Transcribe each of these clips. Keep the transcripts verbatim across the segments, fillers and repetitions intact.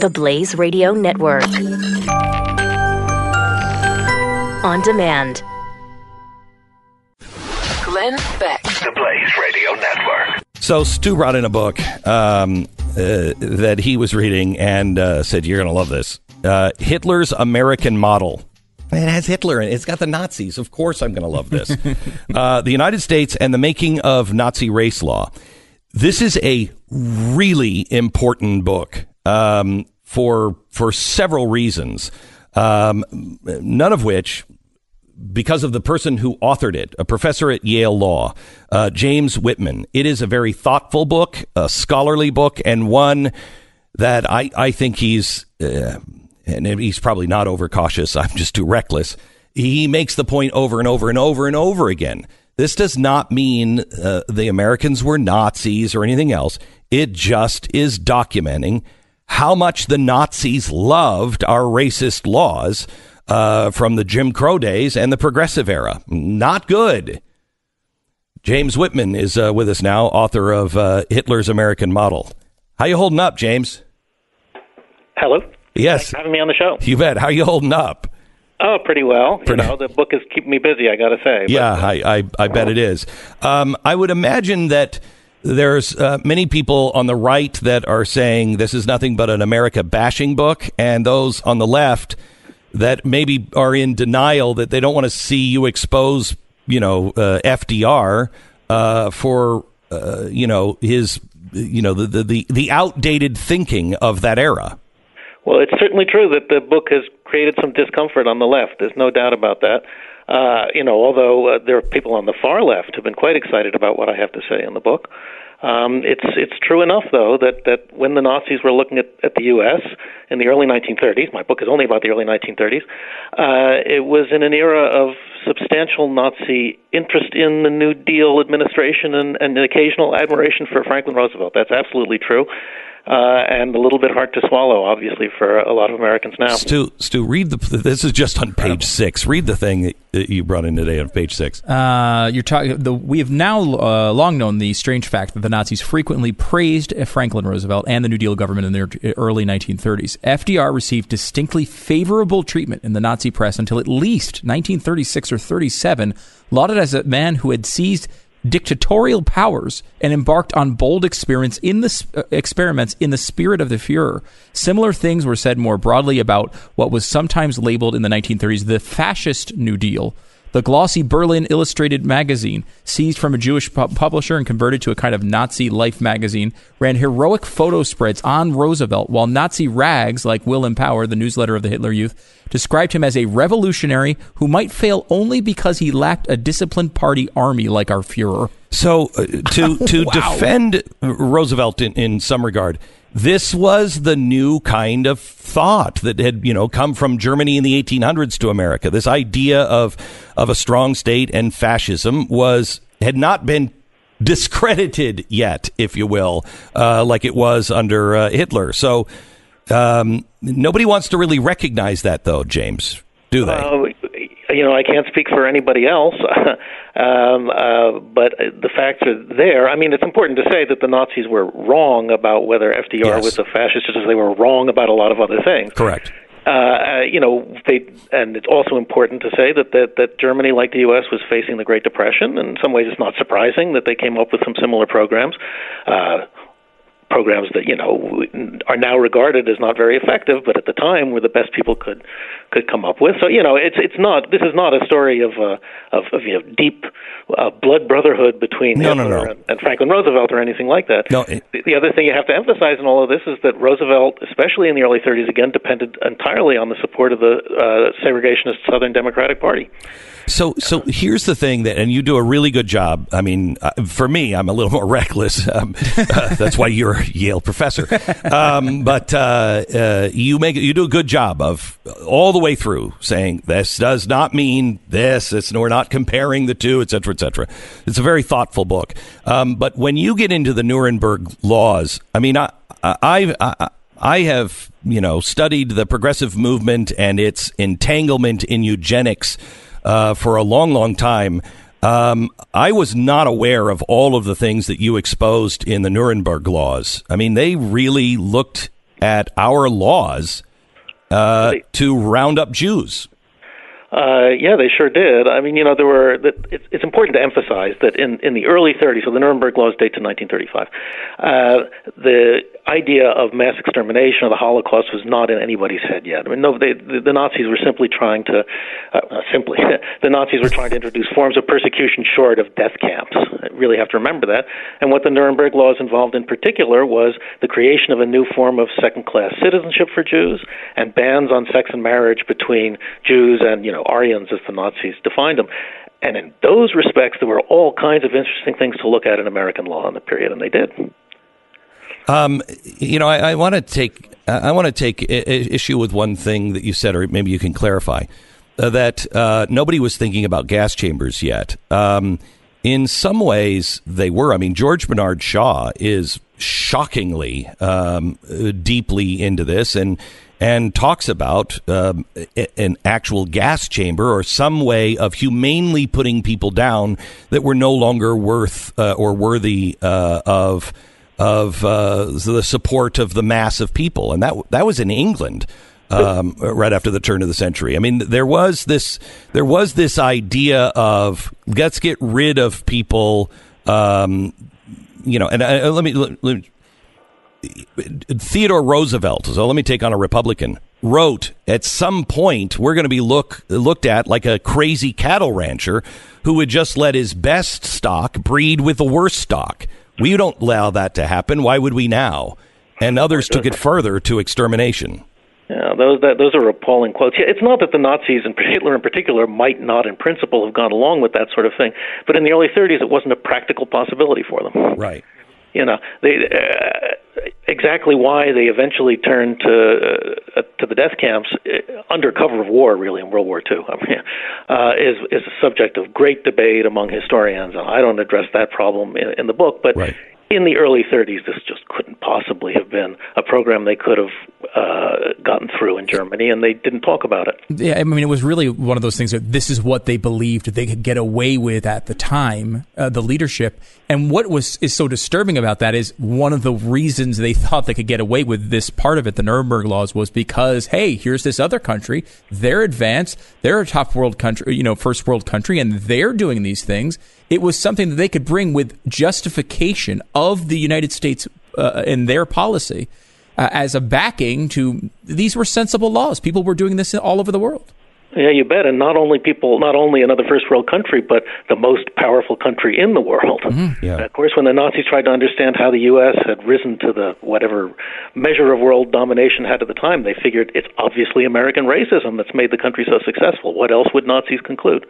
the Blaze Radio Network. On demand. Glenn Beck. The Blaze Radio Network. So Stu brought in a book um, uh, that he was reading and uh, said, you're going to love this. Uh, Hitler's American Model. It has Hitler in it. It's got the Nazis. Of course I'm going to love this. uh, the United States and the Making of Nazi Race Law. This is a really important book um, for for several reasons, um, none of which, because of the person who authored it, a professor at Yale Law, uh, James Whitman. It is a very thoughtful book, a scholarly book, and one that I, I think he's, uh, and he's probably not overcautious, I'm just too reckless. He makes the point over and over and over and over again. This does not mean uh, the Americans were Nazis or anything else. It just is documenting how much the Nazis loved our racist laws uh, from the Jim Crow days and the Progressive era. Not good. James Whitman is uh, with us now, author of uh, Hitler's American Model. How you holding up, James? Hello. Yes. Thanks for having me on the show. You bet. How you holding up? Oh, pretty well. Pretty. You know, the book is keeping me busy, I got to say. Yeah, but, I, I, I bet it is. Um, I would imagine that there's uh, many people on the right that are saying this is nothing but an America bashing book, and those on the left that maybe are in denial that they don't want to see you expose, you know, uh, F D R uh, for, uh, you know, his, you know, the, the, the, the outdated thinking of that era. Well, it's certainly true that the book has created some discomfort on the left. There's no doubt about that. Uh, you know, although uh, there are people on the far left who've been quite excited about what I have to say in the book. Um, it's it's true enough, though, that, that when the Nazis were looking at, at the U S in the early nineteen thirties, my book is only about the early nineteen thirties, uh, it was in an era of substantial Nazi interest in the New Deal administration and, and an occasional admiration for Franklin Roosevelt. That's absolutely true. Uh, and a little bit hard to swallow, obviously, for a lot of Americans now. Stu, Stu, read the. This is just on page six. Read the thing that you brought in today on page six. Uh, you're talking. The we have now uh, long known the strange fact that the Nazis frequently praised Franklin Roosevelt and the New Deal government in the early nineteen thirties. F D R received distinctly favorable treatment in the Nazi press until at least nineteen thirty-six or thirty-seven, lauded as a man who had seized dictatorial powers and embarked on bold experiments in the uh, experiments in the spirit of the Fuhrer. Similar things were said more broadly about what was sometimes labeled in the nineteen thirties the fascist New Deal. The glossy Berlin Illustrated magazine, seized from a Jewish pu- publisher and converted to a kind of Nazi life magazine, ran heroic photo spreads on Roosevelt, while Nazi rags like Will Empower, the newsletter of the Hitler Youth, described him as a revolutionary who might fail only because he lacked a disciplined party army like our Fuhrer. So uh, to to Wow. defend Roosevelt in, in some regard, this was the new kind of thought that had, you know, come from Germany in the eighteen hundreds to America. This idea of of a strong state and fascism was had not been discredited yet, if you will, uh, like it was under uh, Hitler. So um, nobody wants to really recognize that, though, James, do they? Uh, you know, I can't speak for anybody else, um, uh, but the facts are there. I mean, it's important to say that the Nazis were wrong about whether F D R Yes. was a fascist, just as they were wrong about a lot of other things. Correct. Uh, you know, they, and it's also important to say that, that that Germany, like the U S, was facing the Great Depression. In some ways, it's not surprising that they came up with some similar programs. Uh, programs that, you know, are now regarded as not very effective, but at the time were the best people could could come up with. So, you know, it's it's not this is not a story of uh, of, of you know deep uh, blood brotherhood between No, Hitler no, no. And, and Franklin Roosevelt or anything like that. No, it- the, the other thing you have to emphasize in all of this is that Roosevelt, especially in the early thirties, again depended entirely on the support of the uh, segregationist Southern Democratic Party. So, so here's the thing that, and you do a really good job. I mean, uh, for me, I'm a little more reckless. Um, uh, that's why you're a Yale professor. Um, but uh, uh, you make you do a good job of all the way through saying this does not mean this. It's we're not comparing the two, et cetera, et cetera. It's a very thoughtful book. Um, but when you get into the Nuremberg laws, I mean, I, I, I, I have you know studied the progressive movement and its entanglement in eugenics. Uh, for a long, long time. Um, I was not aware of all of the things that you exposed in the Nuremberg laws. I mean, they really looked at our laws uh, to round up Jews. Uh, yeah, they sure did. I mean, you know, there were. That it's, it's important to emphasize that in, in the early thirties, so the Nuremberg laws date to nineteen thirty-five. Uh, the idea of mass extermination of the Holocaust was not in anybody's head yet. I mean, no, they, the, the Nazis were simply trying to, uh, not simply, the Nazis were trying to introduce forms of persecution short of death camps. I really have to remember that. And what the Nuremberg laws involved in particular was the creation of a new form of second-class citizenship for Jews and bans on sex and marriage between Jews and, you know, Aryans, as the Nazis defined them. And in those respects, there were all kinds of interesting things to look at in American law in the period, and they did. Um, you know, I, I want to take I want to take issue with one thing that you said, or maybe you can clarify uh, that uh, nobody was thinking about gas chambers yet. Um, in some ways, they were. I mean, George Bernard Shaw is shockingly um, deeply into this, and and talks about um, an actual gas chamber or some way of humanely putting people down that were no longer worth uh, or worthy uh, of. of uh, the support of the mass of people. And that that was in England um, right after the turn of the century. I mean, there was this there was this idea of let's get rid of people, um, you know, and uh, let, me, let me, Theodore Roosevelt, so let me take on a Republican, wrote at some point we're going to be look looked at like a crazy cattle rancher who would just let his best stock breed with the worst stock. We don't allow that to happen. Why would we now? And others took it further to extermination. Yeah, those that, those are appalling quotes. Yeah, it's not that the Nazis, in Hitler in particular, might not in principle have gone along with that sort of thing, but in the early thirties, it wasn't a practical possibility for them. Right. You know, they uh, exactly why they eventually turned to uh, to the death camps uh, under cover of war, really, in World War Two, I mean, uh, is is a subject of great debate among historians, and I don't address that problem in, in the book. But right. in the early thirties, this just couldn't possibly have been a program they could have uh, gotten through in Germany, and they didn't talk about it. Yeah, I mean, it was really one of those things that this is what they believed they could get away with at the time, uh, the leadership. And what was is so disturbing about that is one of the reasons they thought they could get away with this part of it, the Nuremberg laws, was because, hey, here's this other country, they're advanced, they're a top world country, you know, first world country, and they're doing these things. It was something that they could bring with justification of the United States uh, in their policy uh, as a backing to these were sensible laws. People were doing this all over the world. Yeah, you bet. And not only people, not only another first world country, but the most powerful country in the world. Mm-hmm. Yeah. And of course, when the Nazis tried to understand how the U S had risen to the whatever measure of world domination had at the time, they figured it's obviously American racism that's made the country so successful. What else would Nazis conclude?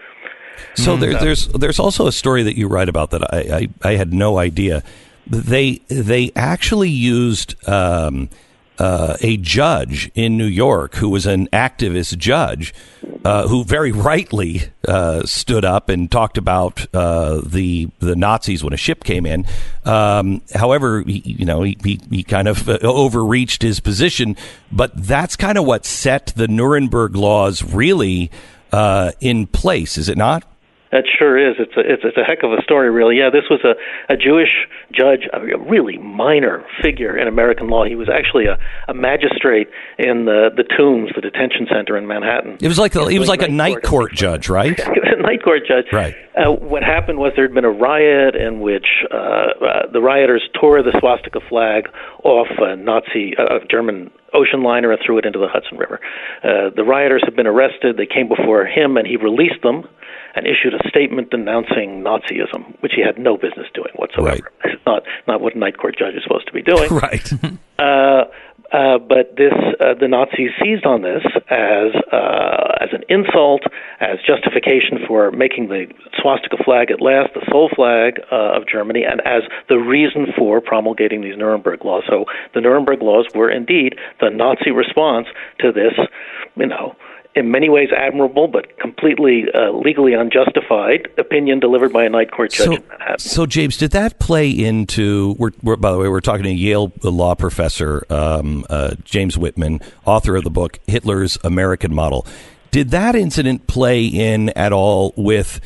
So there, there's there's also a story that you write about that I, I, I had no idea. They they actually used um, uh, a judge in New York who was an activist judge uh, who very rightly uh, stood up and talked about uh, the the Nazis when a ship came in. Um, however, he, you know he, he he kind of overreached his position, but that's kind of what set the Nuremberg laws really Uh, in place, is it not? That sure is. It's a, it's, it's a heck of a story, really. Yeah, this was a, a Jewish judge, a really minor figure in American law. He was actually a, a magistrate in the, the Tombs, the detention center in Manhattan. It was like a, he was like a night court judge, right? He was a night court judge. Right. Uh, what happened was there had been a riot in which uh, uh, the rioters tore the swastika flag off a Nazi, uh, German ocean liner and threw it into the Hudson River. Uh, the rioters had been arrested. They came before him, and he released them and issued a statement denouncing Nazism, which he had no business doing whatsoever. Right. It's not not what a night court judge is supposed to be doing. Right. uh, uh, but this, uh, the Nazis seized on this as uh, as an insult, as justification for making the swastika flag at last the sole flag uh, of Germany, and as the reason for promulgating these Nuremberg laws. So the Nuremberg laws were indeed the Nazi response to this, you know, in many ways admirable, but completely uh, legally unjustified opinion delivered by a night court judge so, in Manhattan. So, James, did that play into? We're, we're by the way, we're talking to Yale law professor um, uh, James Whitman, author of the book Hitler's American Model. Did that incident play in at all with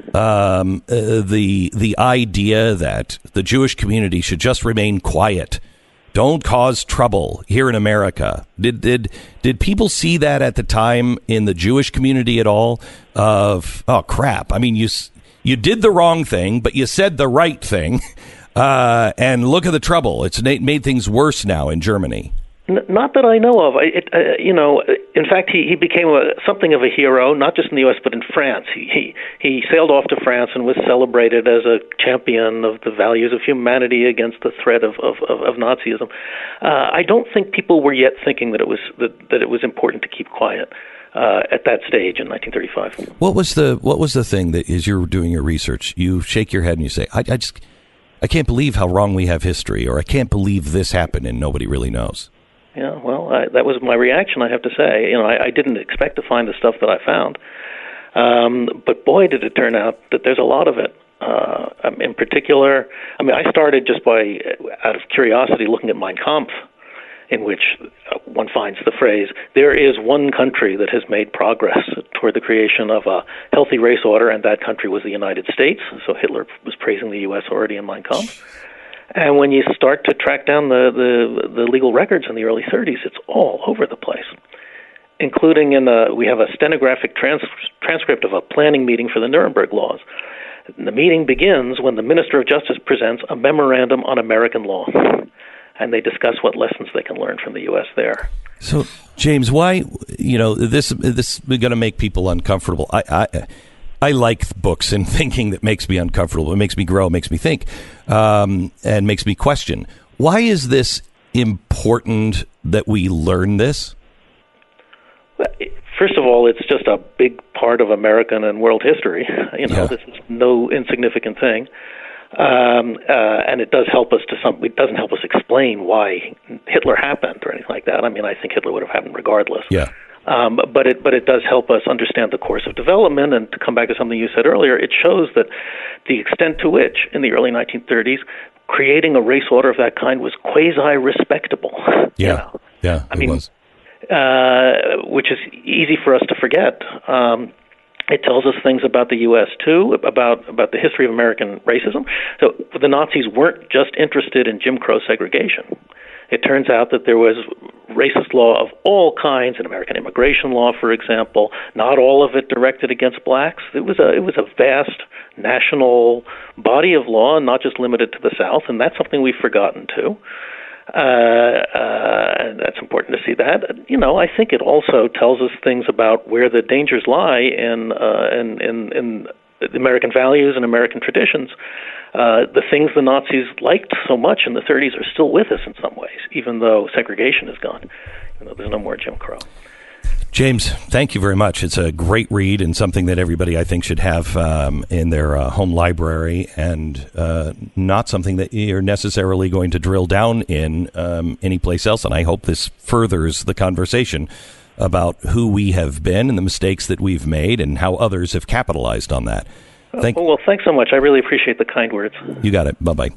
um, uh, the the idea that the Jewish community should just remain quiet Don't cause trouble here in America. Did did did people see that at the time in the Jewish community at all? Of oh crap! I mean, you you did the wrong thing, but you said the right thing, uh, and look at the trouble. It's made things worse now in Germany. N- not that I know of. I, it, uh, you know, in fact, he, he became a, something of a hero, not just in the U S but in France. He, he he sailed off to France and was celebrated as a champion of the values of humanity against the threat of of, of, of Nazism. Uh, I don't think people were yet thinking that it was that, that it was important to keep quiet uh, at that stage in nineteen thirty-five. What was the what was the thing that, as you're doing your research, you shake your head and you say, I, I just I can't believe how wrong we have history, or I can't believe this happened and nobody really knows. Yeah, well, I, that was my reaction, I have to say. You know, I, I didn't expect to find the stuff that I found. Um, but boy, did it turn out that there's a lot of it. Uh, in particular, I mean, I started just by, out of curiosity, looking at Mein Kampf, in which one finds the phrase, there is one country that has made progress toward the creation of a healthy race order, and that country was the United States. So Hitler was praising the U S already in Mein Kampf. And when you start to track down the, the, the legal records in the early thirties, it's all over the place, including in a, we have a stenographic trans, transcript of a planning meeting for the Nuremberg laws. The meeting begins when the Minister of Justice presents a memorandum on American law, and they discuss what lessons they can learn from the U S there. So, James, why, you know, this this is going to make people uncomfortable. I, I I like books and thinking that makes me uncomfortable. It makes me grow, makes me think, um, and makes me question. Why is this important that we learn this? First of all, it's just a big part of American and world history. You know, yeah. This is no insignificant thing. Um, uh, and it does help us to some, it doesn't help us explain why Hitler happened or anything like that. I mean, I think Hitler would have happened regardless. Yeah. Um, but it but it does help us understand the course of development. And to come back to something you said earlier, it shows that the extent to which, in the early nineteen thirties, creating a race order of that kind was quasi-respectable. Yeah, you know? yeah, I it mean, was. Uh, which is easy for us to forget. Um, it tells us things about the U S too, about about the history of American racism. So the Nazis weren't just interested in Jim Crow segregation. It turns out that there was racist law of all kinds, in American immigration law, for example, not all of it directed against blacks. It was a it was a vast national body of law, not just limited to the South, and that's something we've forgotten too. Uh, uh, and that's important to see that. You know, I think it also tells us things about where the dangers lie in uh, in, in, in American values and American traditions. Uh, the things the Nazis liked so much in the thirties are still with us in some ways, even though segregation is gone. You know, there's no more Jim Crow. James, thank you very much. It's a great read and something that everybody, I think, should have um, in their uh, home library, and uh, not something that you're necessarily going to drill down in um, anyplace else. And I hope this furthers the conversation about who we have been and the mistakes that we've made and how others have capitalized on that. Thank- oh, well, thanks so much. I really appreciate the kind words. You got it. Bye-bye.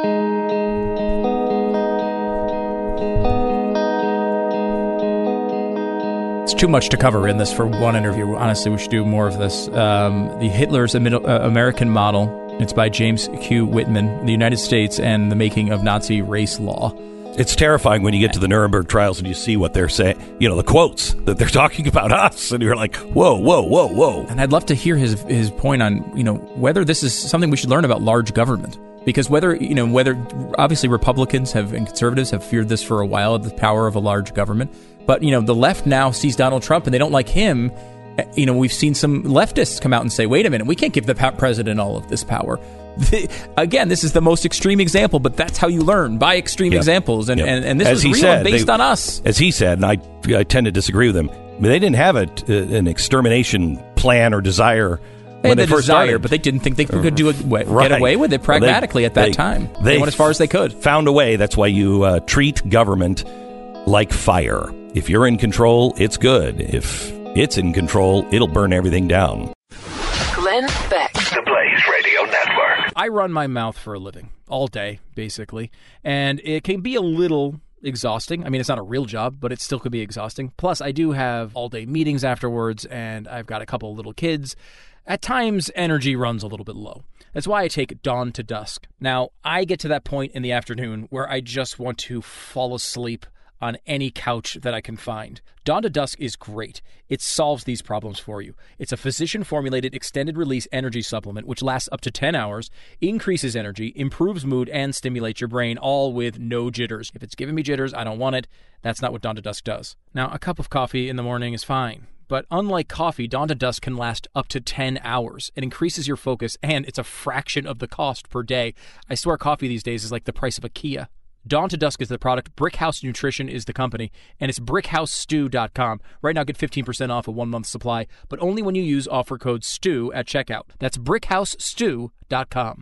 It's too much to cover in this for one interview. Honestly, we should do more of this. Um, the Hitler's American Model. It's by James Q. Whitman, The United States and the Making of Nazi Race Law. It's terrifying when you get to the Nuremberg trials and you see what they're saying, you know, the quotes that they're talking about us, and you're like, whoa, whoa, whoa, whoa. And I'd love to hear his his point on, you know, whether this is something we should learn about large government. Because whether, you know, whether obviously Republicans have and conservatives have feared this for a while, the power of a large government. But, you know, the left now sees Donald Trump and they don't like him. You know, we've seen some leftists come out and say, wait a minute, we can't give the president all of this power. The, again, this is the most extreme example, but that's how you learn, by extreme yep. examples. And, yep. and, and this as was real said, and based they, on us. As he said, and I, I tend to disagree with him, they didn't have a, an extermination plan or desire They when had they the first desire, started. but they didn't think they could do it, right. get away with it pragmatically well, they, at that they, time. They, they they went as far as they could. Found a way. That's why you uh, treat government like fire. If you're in control, it's good. If it's in control, it'll burn everything down. Glenn Beck. The Blaze Radio Network. I run my mouth for a living all day, basically, and it can be a little exhausting. I mean, it's not a real job, but it still could be exhausting. Plus, I do have all-day meetings afterwards, and I've got a couple of little kids. At times, energy runs a little bit low. That's why I take Dawn to Dusk. Now, I get to that point in the afternoon where I just want to fall asleep on any couch that I can find. Dawn to Dusk is great. It solves these problems for you. It's a physician-formulated extended-release energy supplement which lasts up to ten hours, increases energy, improves mood, and stimulates your brain, all with no jitters. If it's giving me jitters, I don't want it. That's not what Dawn to Dusk does. Now, a cup of coffee in the morning is fine. But unlike coffee, Dawn to Dusk can last up to ten hours. It increases your focus, and it's a fraction of the cost per day. I swear coffee these days is like the price of a Kia. Dawn to Dusk is the product, Brickhouse Nutrition is the company, and it's brickhouse stew dot com. Right now, get fifteen percent off a one-month supply, but only when you use offer code STEW at checkout. That's brickhouse stew dot com.